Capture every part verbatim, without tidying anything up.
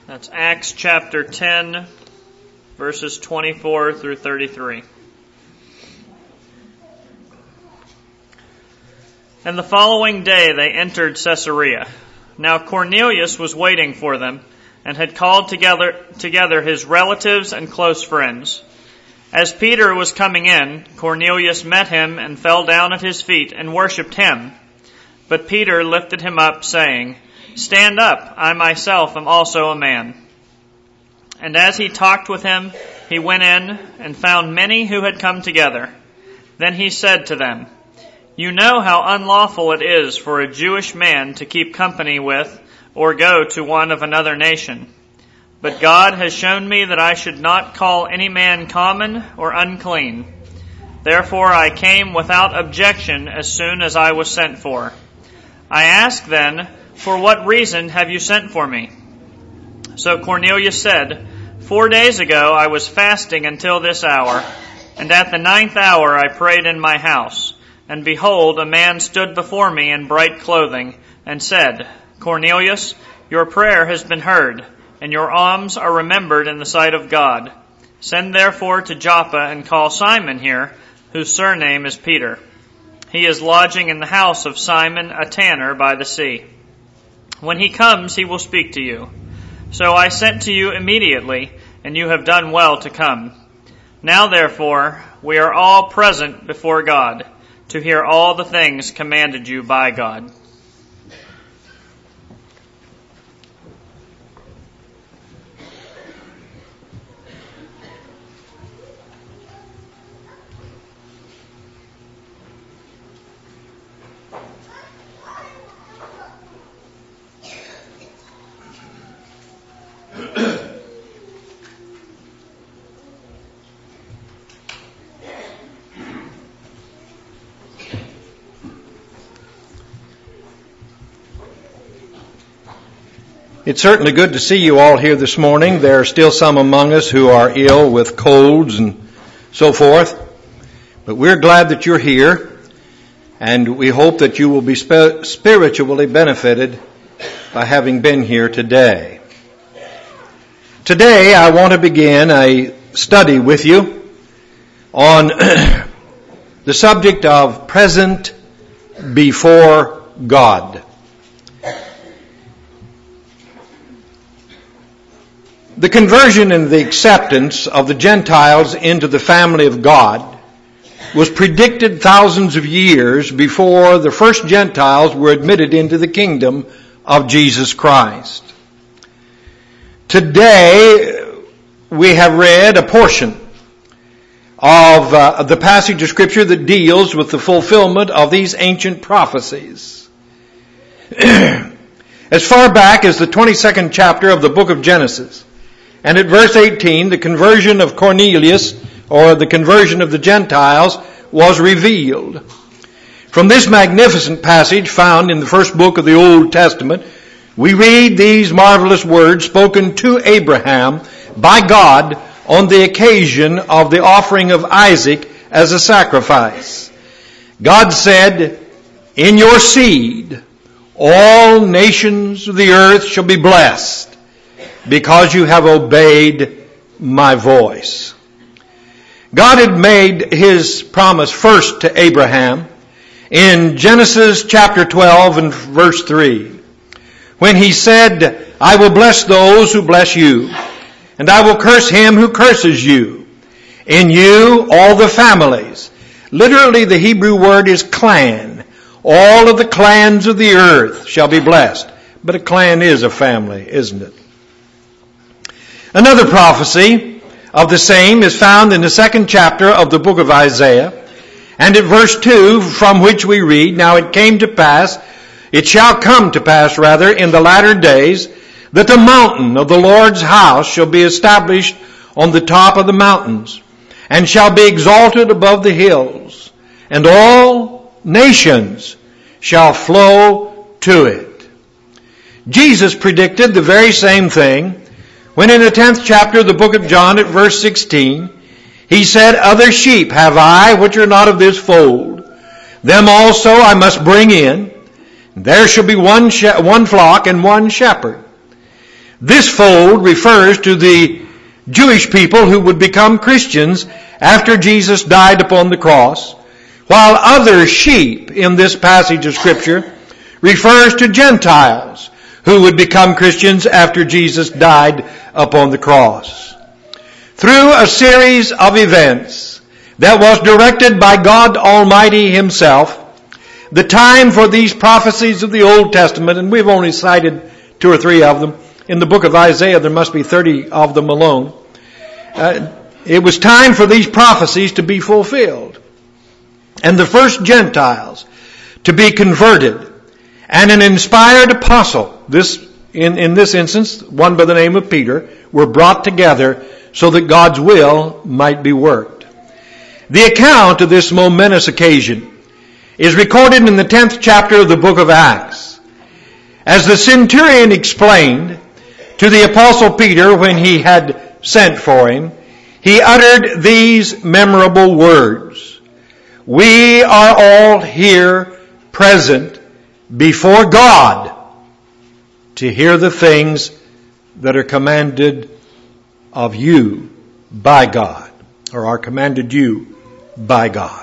That's Acts chapter ten, verses twenty-four through thirty-three. And the following day they entered Caesarea. Now Cornelius was waiting for them, and had called together, together his relatives and close friends. As Peter was coming in, Cornelius met him and fell down at his feet and worshipped him. But Peter lifted him up, saying, "Stand up, I myself am also a man." And as he talked with him, he went in and found many who had come together. Then he said to them, "You know how unlawful it is for a Jewish man to keep company with or go to one of another nation. But God has shown me that I should not call any man common or unclean. Therefore I came without objection as soon as I was sent for. I ask then, for what reason have you sent for me?" So Cornelius said, "Four days ago I was fasting until this hour, and at the ninth hour I prayed in my house. And behold, a man stood before me in bright clothing, and said, 'Cornelius, your prayer has been heard, and your alms are remembered in the sight of God. Send therefore to Joppa and call Simon here, whose surname is Peter. He is lodging in the house of Simon, a tanner by the sea. When he comes, he will speak to you.' So I sent to you immediately, and you have done well to come. Now therefore, we are all present before God, to hear all the things commanded you by God." It's certainly good to see you all here this morning. There are still some among us who are ill with colds and so forth. But we're glad that you're here, and we hope that you will be sp- spiritually benefited by having been here today. Today I want to begin a study with you on the subject of present before God. The conversion and the acceptance of the Gentiles into the family of God was predicted thousands of years before the first Gentiles were admitted into the kingdom of Jesus Christ. Today, we have read a portion of uh, the passage of Scripture that deals with the fulfillment of these ancient prophecies. As far back as the twenty-second chapter of the book of Genesis, and at verse eighteen, the conversion of Cornelius, or the conversion of the Gentiles, was revealed. From this magnificent passage found in the first book of the Old Testament, we read these marvelous words spoken to Abraham by God on the occasion of the offering of Isaac as a sacrifice. God said, "In your seed all nations of the earth shall be blessed, because you have obeyed my voice." God had made his promise first to Abraham in Genesis chapter twelve and verse three, when he said, "I will bless those who bless you, and I will curse him who curses you. In you all the families." Literally the Hebrew word is clan. "All of the clans of the earth shall be blessed." But a clan is a family, isn't it? Another prophecy of the same is found in the second chapter of the book of Isaiah, and at verse two, from which we read, "Now it came to pass, it shall come to pass rather, in the latter days, that the mountain of the Lord's house shall be established on the top of the mountains, and shall be exalted above the hills, and all nations shall flow to it." Jesus predicted the very same thing when in the tenth chapter of the book of John at verse sixteen, he said, "Other sheep have I, which are not of this fold. Them also I must bring in. There shall be one, she- one flock and one shepherd." This fold refers to the Jewish people who would become Christians after Jesus died upon the cross, while other sheep in this passage of Scripture refers to Gentiles who would become Christians after Jesus died upon the cross. Through a series of events that was directed by God Almighty Himself, the time for these prophecies of the Old Testament, and we've only cited two or three of them. In the book of Isaiah, there must be thirty of them alone. Uh, it was time for these prophecies to be fulfilled. And the first Gentiles to be converted, and an inspired apostle, this in, in this instance, one by the name of Peter, were brought together so that God's will might be worked. The account of this momentous occasion is recorded in the tenth chapter of the book of Acts. As the centurion explained to the apostle Peter when he had sent for him, he uttered these memorable words: "We are all here present before God to hear the things that are commanded of you by God," or are commanded you by God.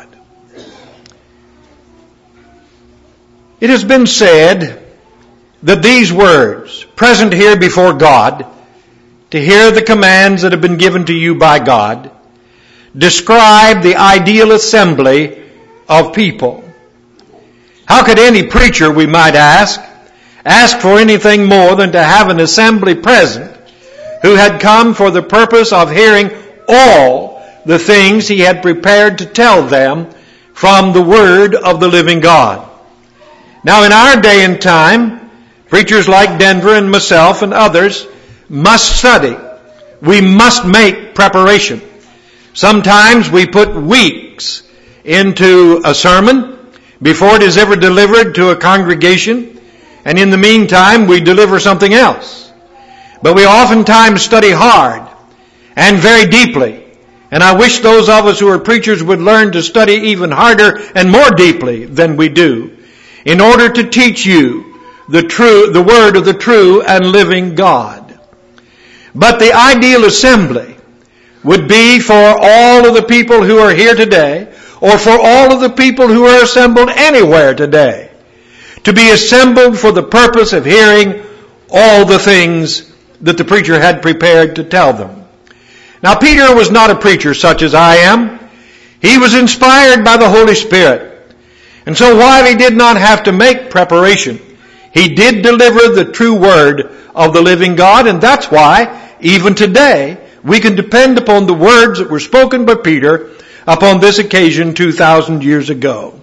It has been said that these words, present here before God, to hear the commands that have been given to you by God, describe the ideal assembly of people. How could any preacher, we might ask, ask for anything more than to have an assembly present who had come for the purpose of hearing all the things he had prepared to tell them from the Word of the living God? Now, in our day and time, preachers like Denver and myself and others must study. We must make preparation. Sometimes we put weeks into a sermon before it is ever delivered to a congregation, and in the meantime we deliver something else. But we oftentimes study hard and very deeply. And I wish those of us who are preachers would learn to study even harder and more deeply than we do, in order to teach you the true, the word of the true and living God. But the ideal assembly would be for all of the people who are here today, or for all of the people who are assembled anywhere today, to be assembled for the purpose of hearing all the things that the preacher had prepared to tell them. Now, Peter was not a preacher such as I am. He was inspired by the Holy Spirit. And so while he did not have to make preparation, he did deliver the true word of the living God, and that's why, even today, we can depend upon the words that were spoken by Peter upon this occasion two thousand years ago.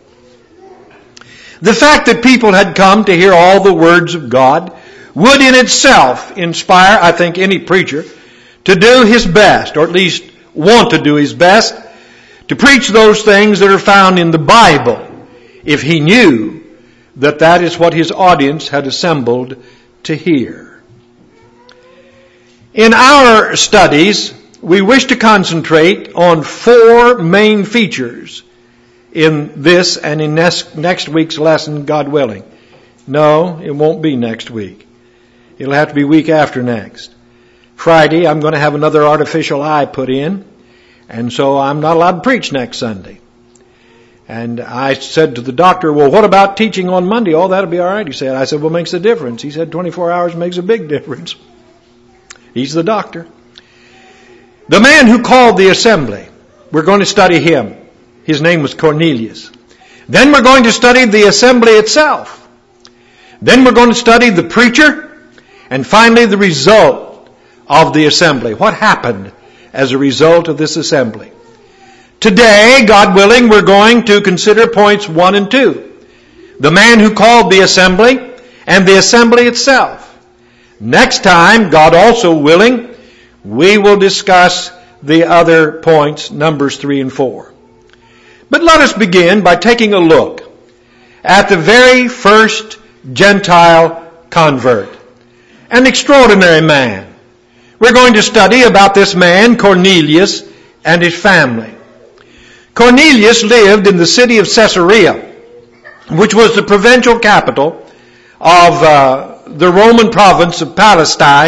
The fact that people had come to hear all the words of God would in itself inspire, I think, any preacher to do his best, or at least want to do his best, to preach those things that are found in the Bible, if he knew that that is what his audience had assembled to hear. In our studies, we wish to concentrate on four main features in this and in next, next week's lesson, God willing. No, it won't be next week. It'll have to be week after next. Friday, I'm going to have another artificial eye put in, and so I'm not allowed to preach next Sunday. And I said to the doctor, well, what about teaching on Monday? Oh, that'll be all right, he said. I said, what makes a difference? He said, twenty-four hours makes a big difference. He's the doctor. The man who called the assembly, we're going to study him. His name was Cornelius. Then we're going to study the assembly itself. Then we're going to study the preacher. And finally, the result of the assembly. What happened as a result of this assembly? Today, God willing, we're going to consider points one and two. The man who called the assembly and the assembly itself. Next time, God also willing, we will discuss the other points, numbers three and four. But let us begin by taking a look at the very first Gentile convert. An extraordinary man. We're going to study about this man, Cornelius, and his family. Cornelius lived in the city of Caesarea, which was the provincial capital of uh, the Roman province of Palestine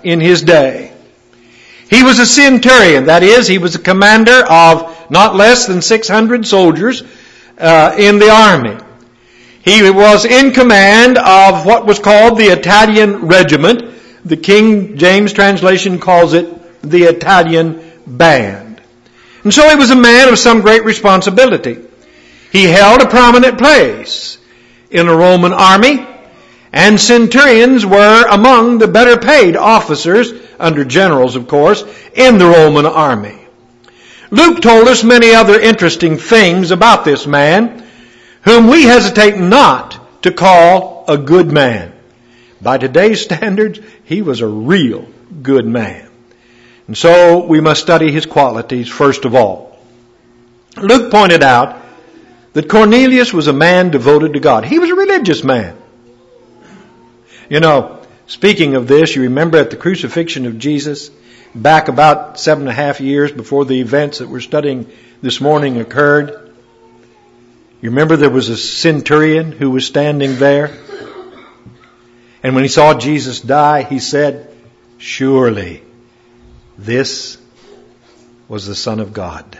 in his day. He was a centurion, that is, he was a commander of not less than six hundred soldiers uh, in the army. He was in command of what was called the Italian regiment. The King James translation calls it the Italian band. And so he was a man of some great responsibility. He held a prominent place in the Roman army, and centurions were among the better paid officers, under generals of course, in the Roman army. Luke told us many other interesting things about this man, whom we hesitate not to call a good man. By today's standards, he was a real good man. And so we must study his qualities first of all. Luke pointed out that Cornelius was a man devoted to God. He was a religious man. You know, speaking of this, you remember at the crucifixion of Jesus, back about seven and a half years before the events that we're studying this morning occurred. You remember there was a centurion who was standing there. And when he saw Jesus die, he said, "Surely this was the Son of God."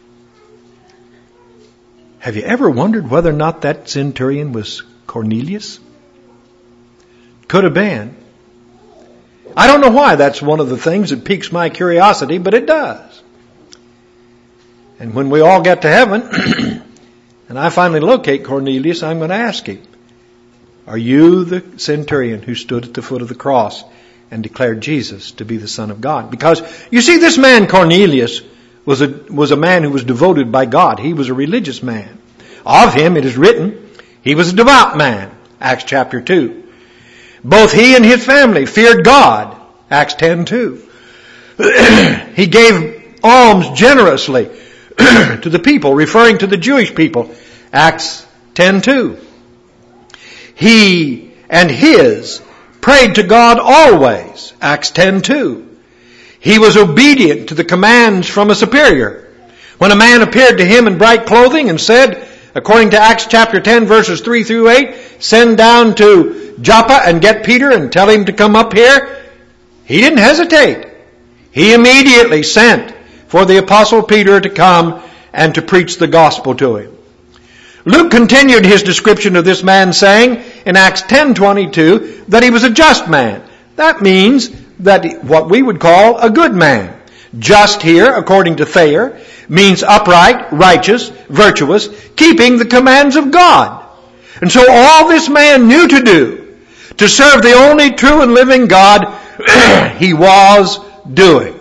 Have you ever wondered whether or not that centurion was Cornelius? Could have been. I don't know why that's one of the things that piques my curiosity, but it does. And when we all get to heaven, and I finally locate Cornelius, I'm going to ask him, "Are you the centurion who stood at the foot of the cross and declared Jesus to be the Son of God?" Because, you see, this man Cornelius was a, was a man who was devoted by God. He was a religious man. Of him, it is written, he was a devout man, Acts chapter two. Both he and his family feared God, Acts ten two. He gave alms generously to the people, referring to the Jewish people, Acts ten two. He and his prayed to God always, Acts ten two. He was obedient to the commands from a superior. When a man appeared to him in bright clothing and said, according to Acts chapter ten verses three through eight, "Send down to Joppa and get Peter and tell him to come up here," he didn't hesitate. He immediately sent for the apostle Peter to come and to preach the gospel to him. Luke continued his description of this man saying in Acts ten twenty-two that he was a just man. That means that what we would call a good man. Just here, according to Thayer, means upright, righteous, virtuous, keeping the commands of God. And so all this man knew to do, to serve the only true and living God, he was doing.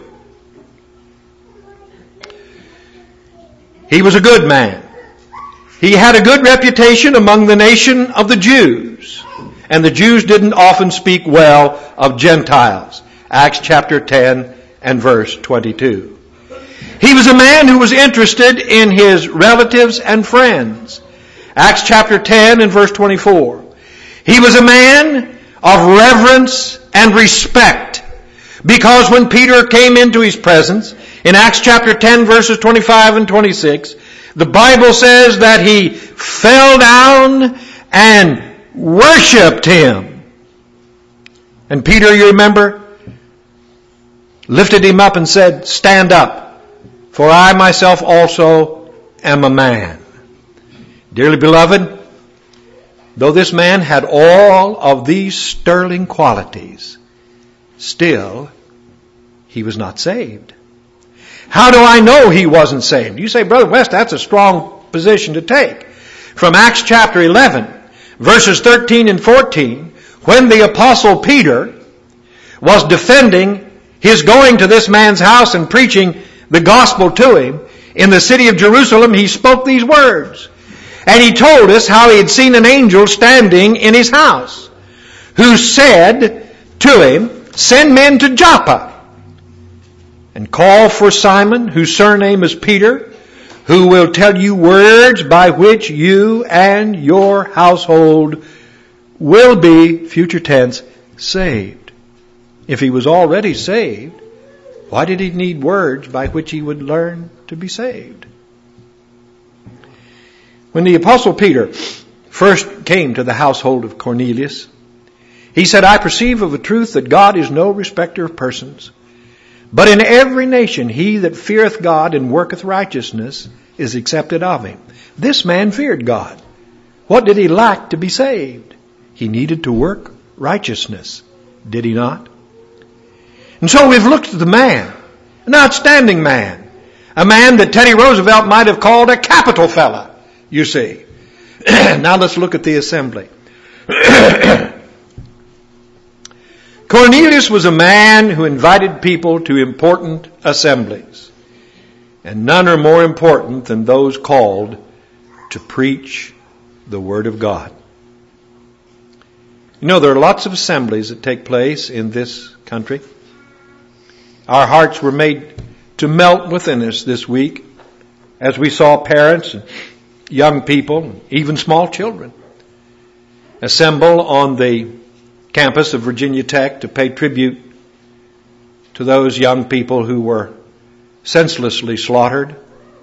He was a good man. He had a good reputation among the nation of the Jews. And the Jews didn't often speak well of Gentiles. Acts chapter ten and verse twenty-two. He was a man who was interested in his relatives and friends. Acts chapter ten and verse twenty-four. He was a man of reverence and respect, because when Peter came into his presence, in Acts chapter ten verses twenty-five and twenty-six, the Bible says that he fell down and worshipped him. And Peter, you remember, lifted him up and said, "Stand up, for I myself also am a man." Dearly beloved, though this man had all of these sterling qualities, still he was not saved. How do I know he wasn't saved? You say, "Brother West, that's a strong position to take." From Acts chapter eleven, verses thirteen and fourteen, when the apostle Peter was defending his going to this man's house and preaching the gospel to him in the city of Jerusalem, he spoke these words. And he told us how he had seen an angel standing in his house, who said to him, "Send men to Joppa and call for Simon, whose surname is Peter, who will tell you words by which you and your household will be," future tense, "saved." If he was already saved, why did he need words by which he would learn to be saved? When the apostle Peter first came to the household of Cornelius, He said, I perceive of a truth that God is no respecter of persons. But in every nation he that feareth God and worketh righteousness is accepted of him. This man feared God. What did he lack to be saved? He needed to work righteousness. Did he not? And so we've looked at the man, an outstanding man, a man that Teddy Roosevelt might have called a capital fella, you see. Now let's look at the assembly. Cornelius was a man who invited people to important assemblies. And none are more important than those called to preach the Word of God. You know, there are lots of assemblies that take place in this country. Our hearts were made to melt within us this week as we saw parents and young people, even small children, assemble on the campus of Virginia Tech to pay tribute to those young people who were senselessly slaughtered.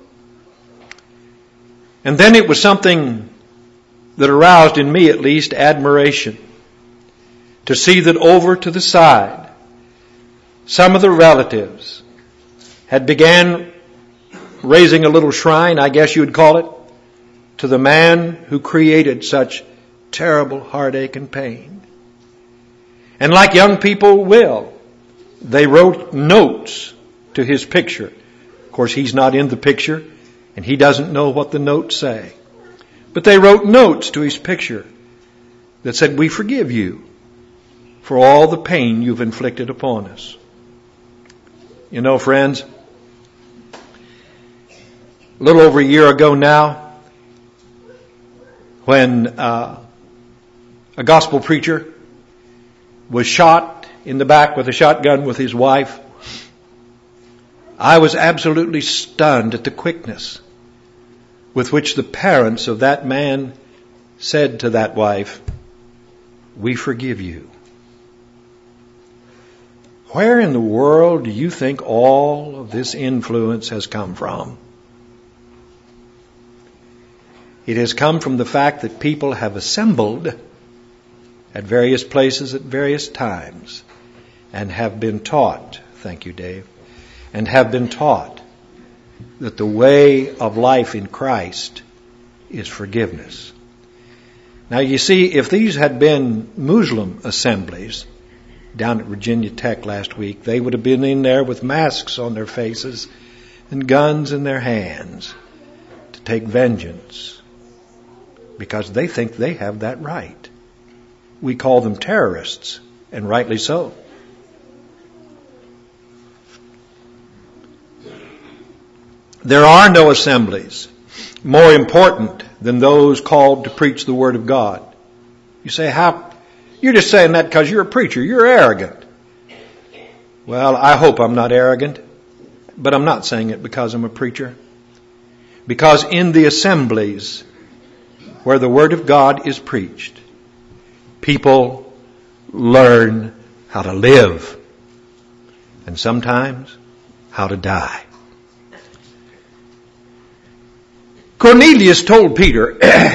And then it was something that aroused in me at least admiration to see that over to the side some of the relatives had began raising a little shrine, I guess you would call it, to the man who created such terrible heartache and pain. And like young people will, they wrote notes to his picture. Of course, he's not in the picture, and he doesn't know what the notes say. But they wrote notes to his picture that said, we forgive you for all the pain you've inflicted upon us. You know, friends, a little over a year ago now, when uh, a gospel preacher was shot in the back with a shotgun with his wife, I was absolutely stunned at the quickness with which the parents of that man said to that wife, we forgive you. Where in the world do you think all of this influence has come from? It has come from the fact that people have assembled at various places at various times and have been taught, thank you, Dave, and have been taught that the way of life in Christ is forgiveness. Now you see, if these had been Muslim assemblies down at Virginia Tech last week, they would have been in there with masks on their faces and guns in their hands to take vengeance because they think they have that right. We call them terrorists, and rightly so. There are no assemblies more important than those called to preach the Word of God. You say, how? You're just saying that because you're a preacher. You're arrogant. Well, I hope I'm not arrogant, but I'm not saying it because I'm a preacher. Because in the assemblies where the Word of God is preached, people learn how to live and sometimes how to die. Cornelius told Peter,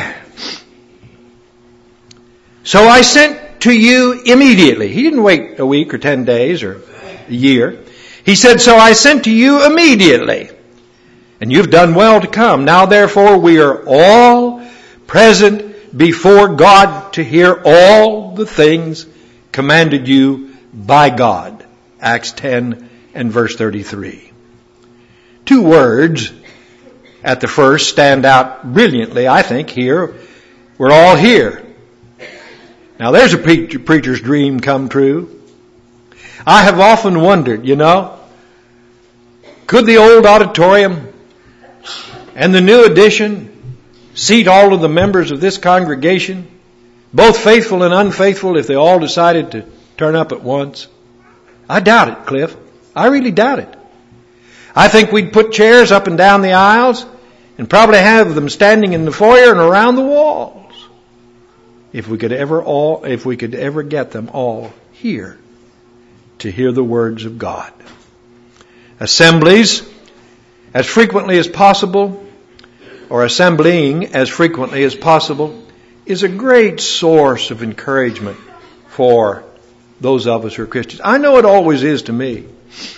so I sent to you immediately. He didn't wait a week or ten days or a year. He said, so I sent to you immediately, and you've done well to come. Now therefore we are all present before God to hear all the things commanded you by God. Acts ten and verse thirty-three. Two words at the first stand out brilliantly, I think, here. We're all here. Now there's a preacher, preacher's dream come true. I have often wondered, you know, could the old auditorium and the new addition seat all of the members of this congregation, both faithful and unfaithful, if they all decided to turn up at once? I doubt it, Cliff. I really doubt it. I think we'd put chairs up and down the aisles and probably have them standing in the foyer and around the walls if we could ever all, if we could ever get them all here to hear the words of God. Assemblies, as frequently as possible, or assembling as frequently as possible, is a great source of encouragement for those of us who are Christians. I know it always is to me.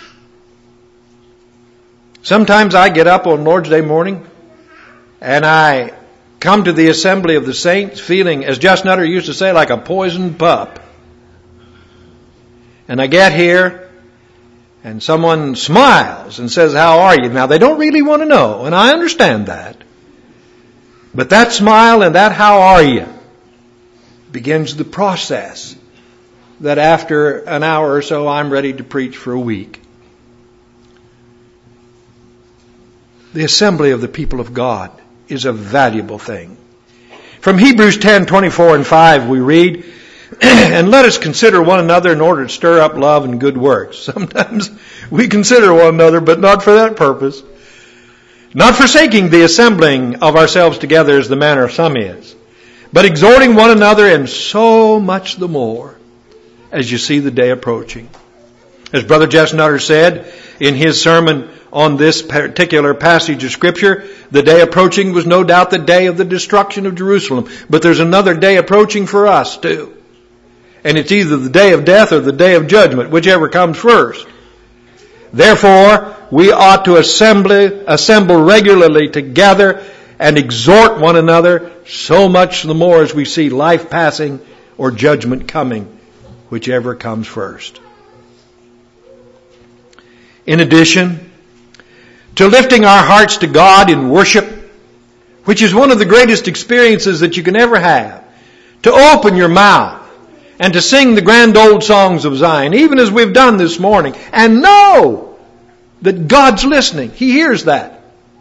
Sometimes I get up on Lord's Day morning and I come to the assembly of the saints feeling, as Just Nutter used to say, like a poisoned pup. And I get here and someone smiles and says, "How are you?" Now, they don't really want to know, and I understand that. But that smile and that "how are you" begins the process that after an hour or so I'm ready to preach for a week. The assembly of the people of God is a valuable thing. From Hebrews ten, twenty-four and five we read, "And let us consider one another in order to stir up love and good works." Sometimes we consider one another, but not for that purpose. "Not forsaking the assembling of ourselves together as the manner of some is, but exhorting one another, and so much the more as you see the day approaching." As Brother Just Nutter said in his sermon on this particular passage of Scripture, the day approaching was no doubt the day of the destruction of Jerusalem. But there's another day approaching for us too. And it's either the day of death or the day of judgment, whichever comes first. Therefore, we ought to assemble, assemble regularly together and exhort one another, so much the more as we see life passing or judgment coming, whichever comes first. In addition to lifting our hearts to God in worship, which is one of the greatest experiences that you can ever have, to open your mouth and to sing the grand old songs of Zion, even as we've done this morning, and know that God's listening. He hears that.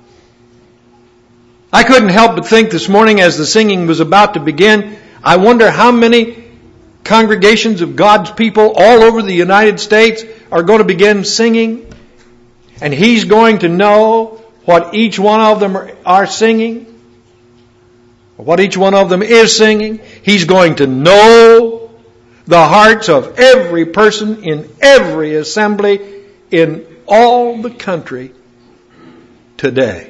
I couldn't help but think this morning as the singing was about to begin, I wonder how many congregations of God's people all over the United States are going to begin singing, and He's going to know what each one of them are singing, what each one of them is singing. He's going to know the hearts of every person in every assembly in all the country today.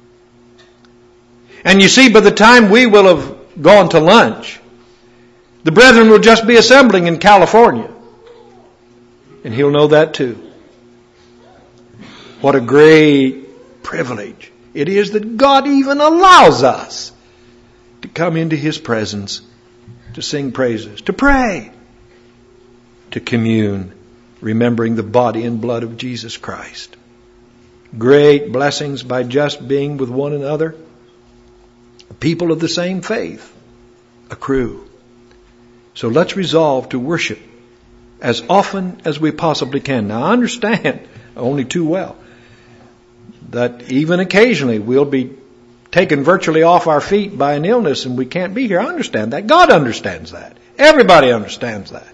And you see, by the time we will have gone to lunch, the brethren will just be assembling in California. And He'll know that too. What a great privilege it is that God even allows us to come into His presence, to sing praises, to pray, to commune, remembering the body and blood of Jesus Christ. Great blessings by just being with one another. People of the same faith accrue. So let's resolve to worship as often as we possibly can. Now I understand only too well that even occasionally we'll be taken virtually off our feet by an illness and we can't be here. I understand that. God understands that. Everybody understands that.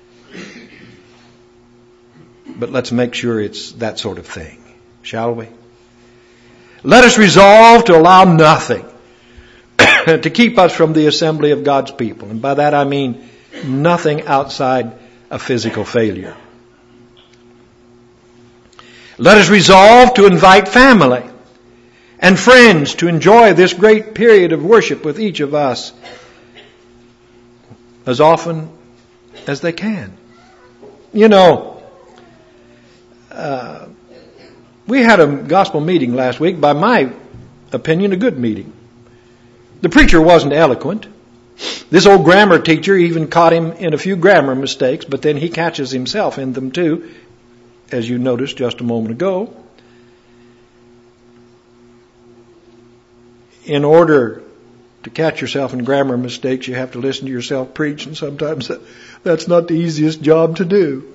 But let's make sure it's that sort of thing, shall we? Let us resolve to allow nothing to keep us from the assembly of God's people. And by that I mean nothing outside a physical failure. Let us resolve to invite family and friends to enjoy this great period of worship with each of us as often as they can. You know, uh, we had a gospel meeting last week, by my opinion, a good meeting. The preacher wasn't eloquent. This old grammar teacher even caught him in a few grammar mistakes, but then he catches himself in them too, as you noticed just a moment ago. In order to catch yourself in grammar mistakes, you have to listen to yourself preach, and sometimes that, that's not the easiest job to do.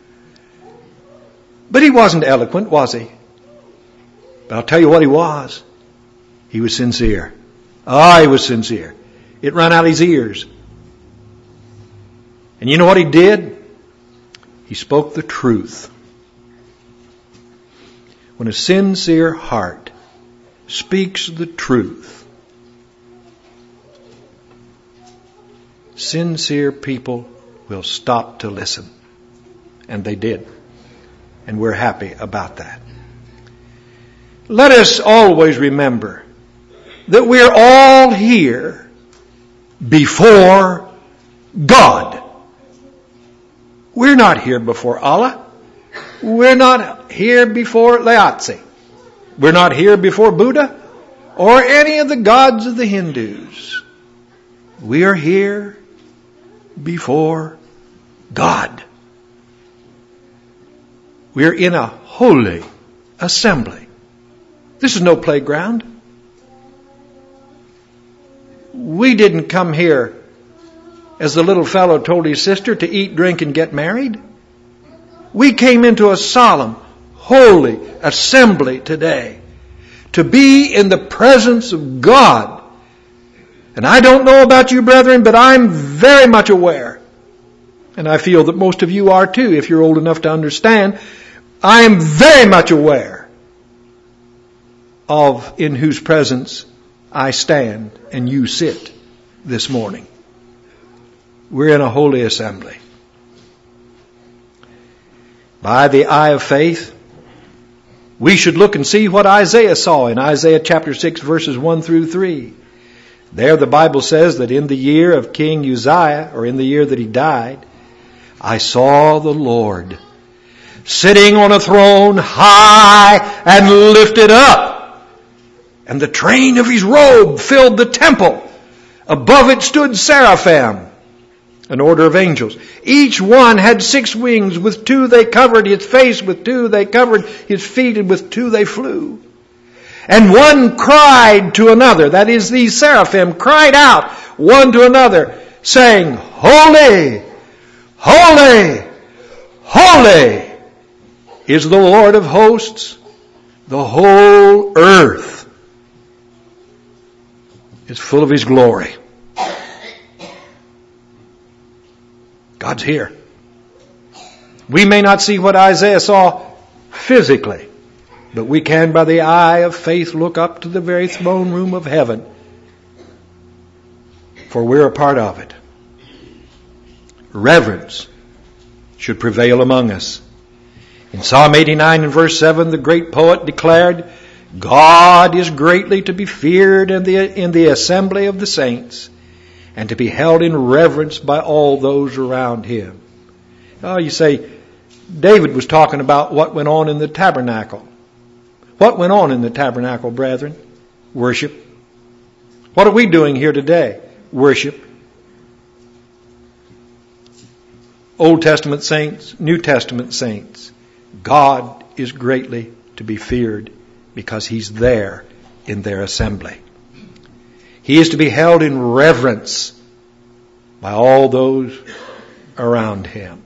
But he wasn't eloquent, was he? But I'll tell you what he was. He was sincere. Ah, he was sincere. It ran out his ears. And you know what he did? He spoke the truth. When a sincere heart speaks the truth, sincere people will stop to listen. And they did. And we're happy about that. Let us always remember that we're all here before God. We're not here before Allah. We're not here before Laozi. We're not here before Buddha or any of the gods of the Hindus. We are here before God. We're in a holy assembly. This is no playground. We didn't come here, as the little fellow told his sister, to eat, drink, and get married. We came into a solemn, holy assembly today to be in the presence of God. And I don't know about you, brethren, but I'm very much aware, and I feel that most of you are too, if you're old enough to understand, I am very much aware of in whose presence I stand and you sit this morning. We're in a holy assembly. By the eye of faith, we should look and see what Isaiah saw in Isaiah chapter six, verses one through three. There the Bible says that in the year of King Uzziah, or in the year that he died, I saw the Lord sitting on a throne high and lifted up. And the train of his robe filled the temple. Above it stood seraphim, an order of angels. Each one had six wings. With two they covered his face, with two they covered his feet, and with two they flew. And one cried to another, that is, these seraphim cried out one to another, saying, Holy, holy, holy is the Lord of hosts. The whole earth is full of His glory. God's here. We may not see what Isaiah saw physically, but we can, by the eye of faith, look up to the very throne room of heaven, for we're a part of it. Reverence should prevail among us. In Psalm eighty-nine and verse seven, the great poet declared, God is greatly to be feared in the, in the assembly of the saints, and to be held in reverence by all those around Him. Oh, you say, David was talking about what went on in the tabernacle. What went on in the tabernacle, brethren? Worship. What are we doing here today? Worship. Old Testament saints, New Testament saints. God is greatly to be feared because He's there in their assembly. He is to be held in reverence by all those around Him.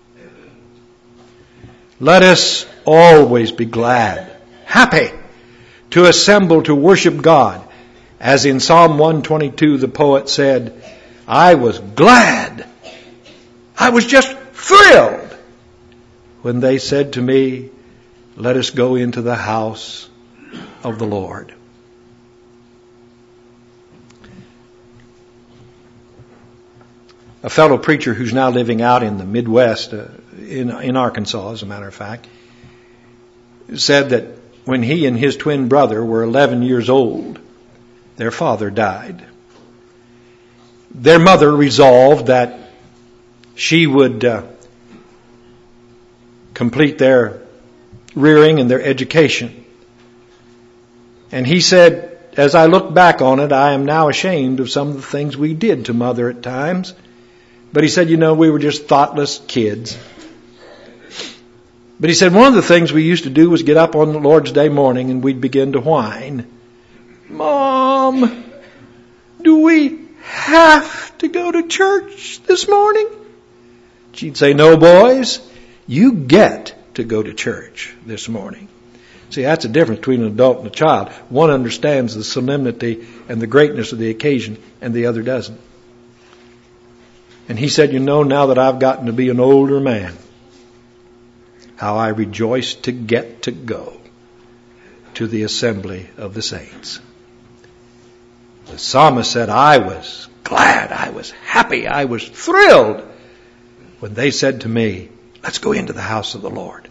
Let us always be glad, happy to assemble to worship God. As in Psalm one twenty-two the poet said, I was glad, I was just thrilled when they said to me, let us go into the house of the Lord. A fellow preacher who's now living out in the Midwest, uh, in, in Arkansas, as a matter of fact, said that when he and his twin brother were eleven years old, their father died. Their mother resolved that she would uh, complete their rearing and their education. And he said, as I look back on it, I am now ashamed of some of the things we did to Mother at times. But he said, you know, we were just thoughtless kids. But he said, one of the things we used to do was get up on the Lord's Day morning and we'd begin to whine. Mom, do we have to go to church this morning? She'd say, no, boys, you get to go to church this morning. See, that's the difference between an adult and a child. One understands the solemnity and the greatness of the occasion, and the other doesn't. And he said, you know, now that I've gotten to be an older man, how I rejoice to get to go to the assembly of the saints. The psalmist said, I was glad, I was happy, I was thrilled when they said to me, let's go into the house of the Lord.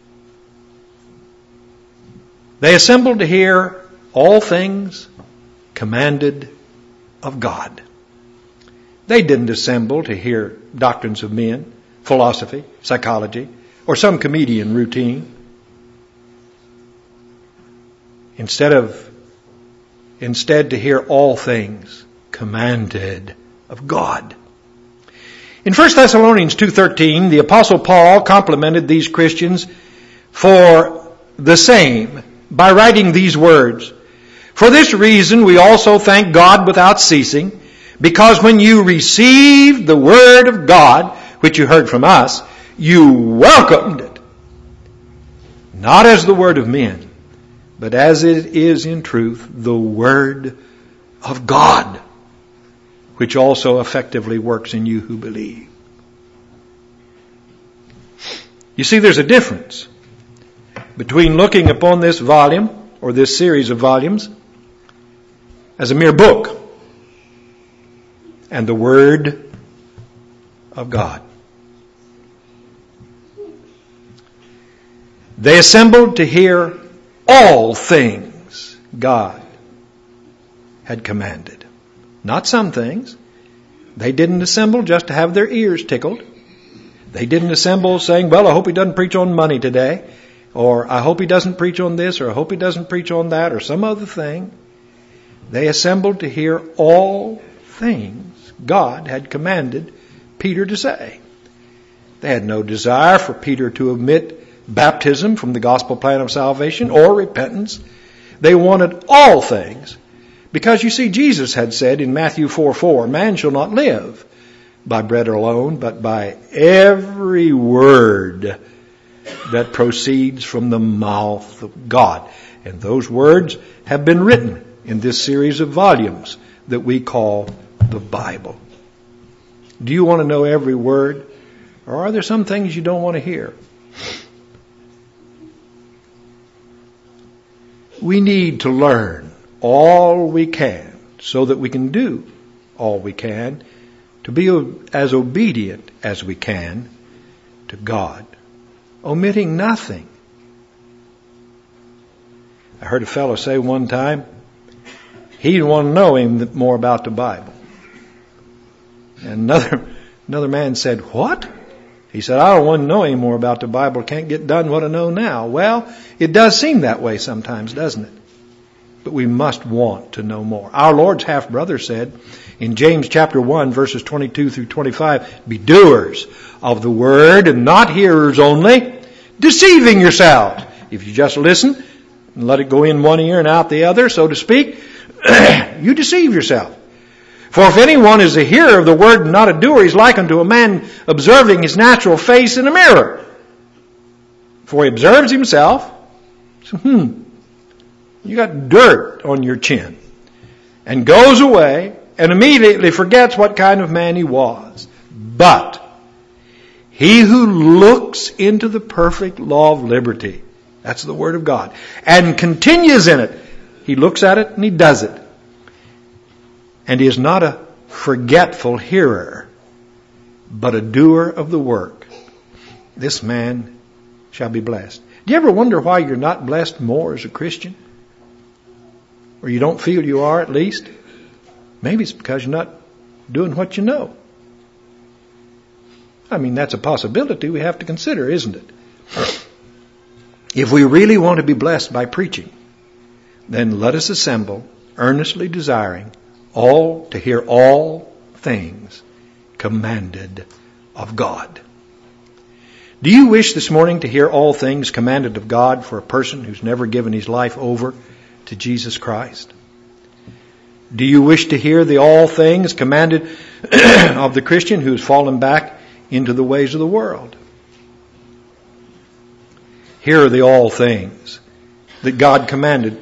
They assembled to hear all things commanded of God. They didn't assemble to hear doctrines of men. philosophy, psychology, or some comedian routine. Instead of, instead to hear all things commanded of God. In First Thessalonians two thirteen, the Apostle Paul complimented these Christians for the same by writing these words. For this reason we also thank God without ceasing, because when you received the word of God, which you heard from us, you welcomed it, not as the word of men, but as it is in truth the word of God, which also effectively works in you who believe. You see, there's a difference between looking upon this volume, or this series of volumes, as a mere book, and the Word of God. They assembled to hear all things God had commanded. Not some things. They didn't assemble just to have their ears tickled. They didn't assemble saying, well, I hope he doesn't preach on money today, or I hope he doesn't preach on this, or I hope he doesn't preach on that, or some other thing. They assembled to hear all things God had commanded Peter to say. They had no desire for Peter to omit baptism from the gospel plan of salvation or repentance. They wanted all things, because you see, Jesus had said in Matthew four four, man shall not live by bread alone, but by every word that proceeds from the mouth of God. And those words have been written in this series of volumes that we call the Bible. Do you want to know every word? Or are there some things you don't want to hear? We need to learn all we can so that we can do all we can to be as obedient as we can to God, omitting nothing. I heard a fellow say one time he didn't want to know him more about the Bible. And another, another man said, what? He said, I don't want to know any more about the Bible. Can't get done what I know now. Well, it does seem that way sometimes, doesn't it? But we must want to know more. Our Lord's half-brother said in James chapter one, verses twenty-two through twenty-five, be doers of the word and not hearers only, deceiving yourselves. If you just listen and let it go in one ear and out the other, so to speak, you deceive yourself. For if anyone is a hearer of the word and not a doer, he's like unto a man observing his natural face in a mirror. For he observes himself, so, hmm, you got dirt on your chin, and goes away and immediately forgets what kind of man he was. But he who looks into the perfect law of liberty, that's the word of God, and continues in it, he looks at it and he does it. And he is not a forgetful hearer, but a doer of the work. This man shall be blessed. Do you ever wonder why you're not blessed more as a Christian? Or you don't feel you are, at least? Maybe it's because you're not doing what you know. I mean, that's a possibility we have to consider, isn't it? If we really want to be blessed by preaching, then let us assemble, earnestly desiring all to hear all things commanded of God. Do you wish this morning to hear all things commanded of God for a person who's never given his life over to Jesus Christ? Do you wish to hear the all things commanded of the Christian who has fallen back into the ways of the world? Here are the all things that God commanded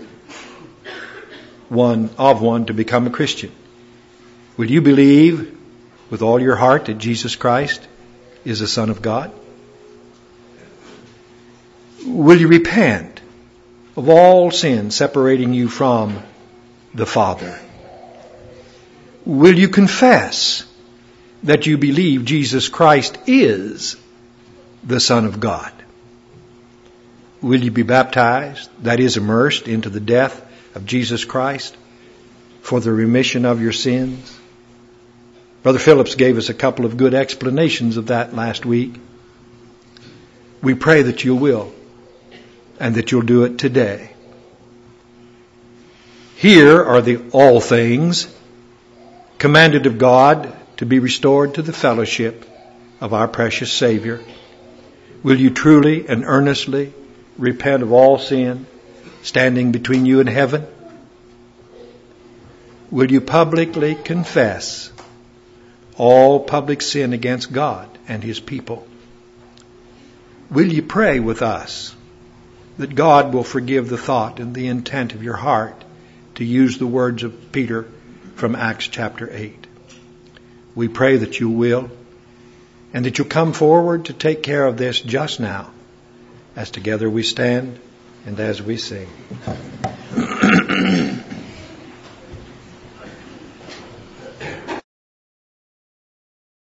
one of one to become a Christian. Will you believe with all your heart that Jesus Christ is the Son of God? Will you repent of all sin separating you from the Father? Will you confess that you believe Jesus Christ is the Son of God? Will you be baptized, that is, immersed into the death of Jesus Christ for the remission of your sins? Brother Phillips gave us a couple of good explanations of that last week. We pray that you will, and that you'll do it today. Here are the all things commanded of God to be restored to the fellowship of our precious Savior. Will you truly and earnestly repent of all sin standing between you and heaven? Will you publicly confess all public sin against God and His people? Will you pray with us that God will forgive the thought and the intent of your heart, to use the words of Peter from Acts chapter eight? We pray that you will, and that you'll come forward to take care of this just now, as together we stand and as we sing.